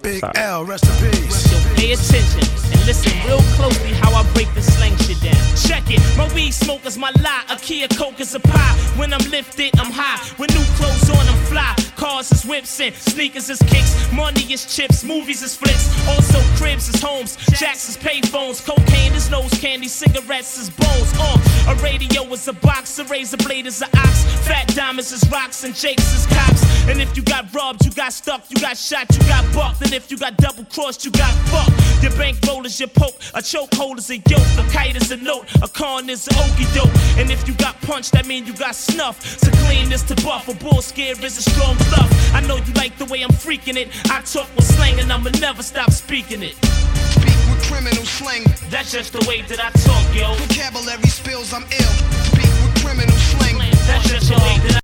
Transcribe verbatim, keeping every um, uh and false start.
Big L, rest in peace. Yo, pay attention and listen real closely how I break this slang shit down. Check it, my weed smoke is my lie. A key of coke is a pie. When I'm lifted, I'm high. With new clothes on, I'm fly. Cars is whips and sneakers is kicks. Money is chips, movies is flicks. Also cribs is homes, jacks is payphones. Cocaine is nose candy, cigarettes is bones. Uh, a radio is a box, a razor blade is an ox. Fat diamonds is rocks and jakes is cops. And if you got robbed, you got stuck, you got shot, you got bucked. And if you got double crossed, you got fucked. Your bankroll is your poke, a chokehold is a yoke, a kite is a note, a con is an okie doke. And if you got punched, that mean you got snuff. So clean is to buff, a bull scare is a strong bluff. I know you like the way I'm freaking it. I talk with slang and I'ma never stop speaking it. Speak with criminal slang. That's just the way that I talk, yo. Vocabulary spills, I'm ill. Speak with criminal slang. That's just the way that I